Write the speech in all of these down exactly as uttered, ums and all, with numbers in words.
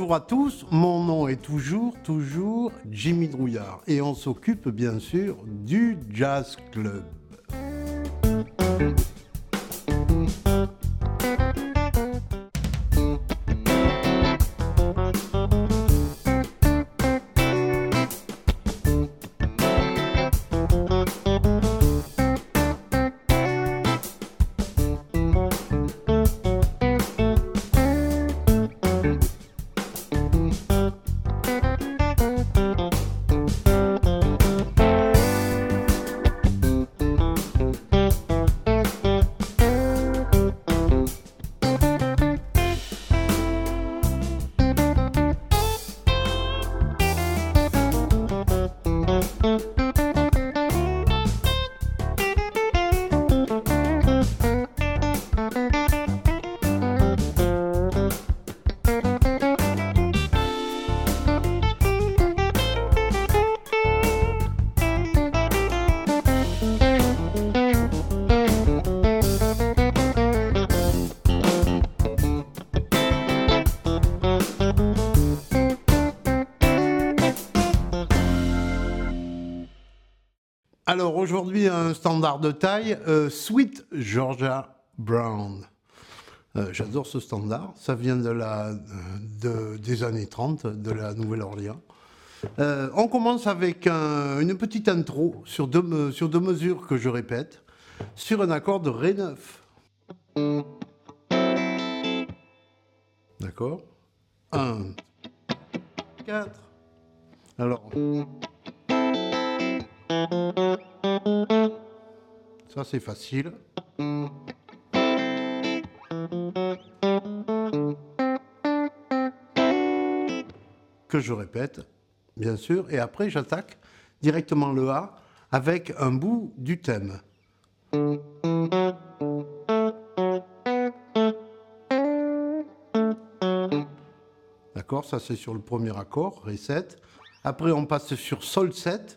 Bonjour à tous, mon nom est toujours, toujours Jimmy Drouillard et on s'occupe bien sûr du Jazz Club. Alors aujourd'hui, un standard de taille, euh, Sweet Georgia Brown. Euh, j'adore ce standard, ça vient de la, de, des années trente, de la Nouvelle-Orléans. Euh, on commence avec un, une petite intro sur deux, sur deux mesures que je répète, sur un accord de Ré neuf. D'accord ? un, quatre. Alors... Ça, c'est facile. Que je répète, bien sûr. Et après, j'attaque directement le A avec un bout du thème. D'accord, ça c'est sur le premier accord, Ré sept. Après, on passe sur Sol sept.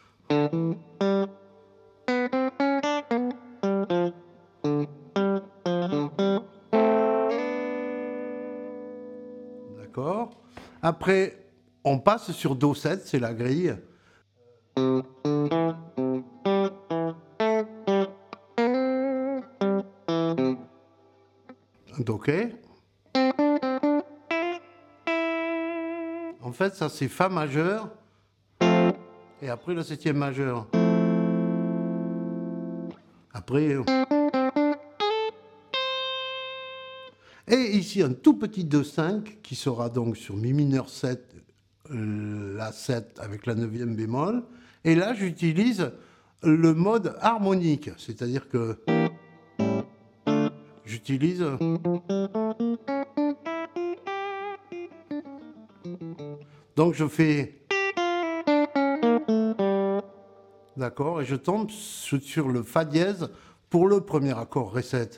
D'accord. Après, on passe sur Do sept, c'est la grille. OK. En fait, ça c'est Fa majeur. Et après le septième majeur. Après... Et ici, un tout petit deux cinq qui sera donc sur Mi mineur sept, euh, La sept avec la neuvième bémol. Et là, j'utilise le mode harmonique, c'est-à-dire que j'utilise... Donc je fais... D'accord, et je tombe sur le Fa dièse pour le premier accord, Ré sept.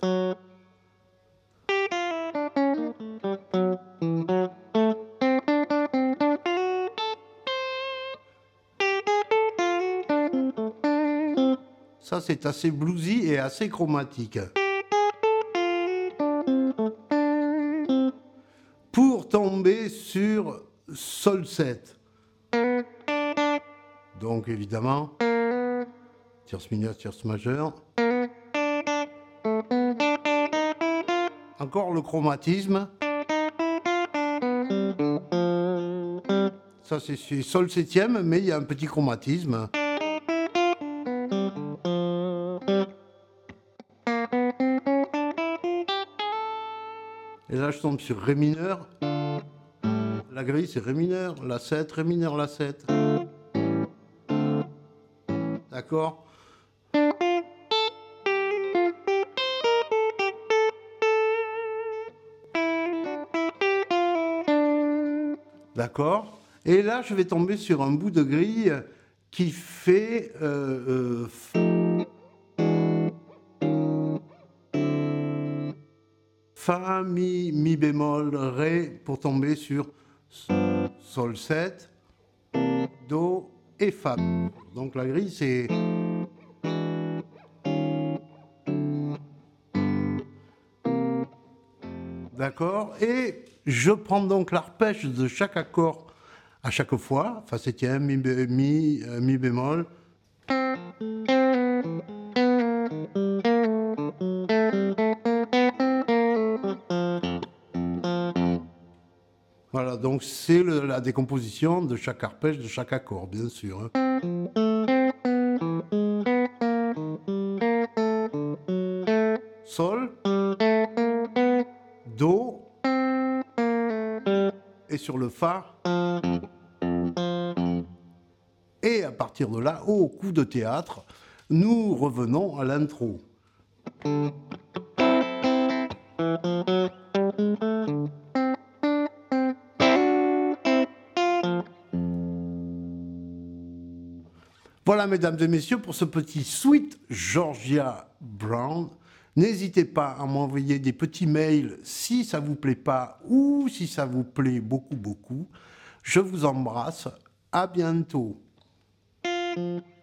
Ça, c'est assez bluesy et assez chromatique. Pour tomber sur Sol sept. Donc, évidemment, tierce mineure, tierce majeure. Encore le chromatisme. Ça, c'est Sol septième, mais il y a un petit chromatisme. Et là, je tombe sur Ré mineur. La grille, c'est Ré mineur, La sept, Ré mineur, La sept. D'accord ? D'accord ? Et là, je vais tomber sur un bout de grille qui fait... Euh, euh, Fa, Mi, Mi bémol, Ré, pour tomber sur Sol sept, Do et Fa. Donc la grille, c'est... D'accord? Et je prends donc l'arpège de chaque accord à chaque fois. Fa septième, mi, bé- mi, euh, mi bémol. Voilà, donc c'est le- la décomposition de chaque arpège, de chaque accord, bien sûr, hein. Sol, Do, et sur le Fa. Et à partir de là, au coup de théâtre, nous revenons à l'intro. Voilà, mesdames et messieurs, pour ce petit Sweet Georgia Brown. N'hésitez pas à m'envoyer des petits mails si ça vous plaît pas ou si ça vous plaît beaucoup, beaucoup. Je vous embrasse. À bientôt.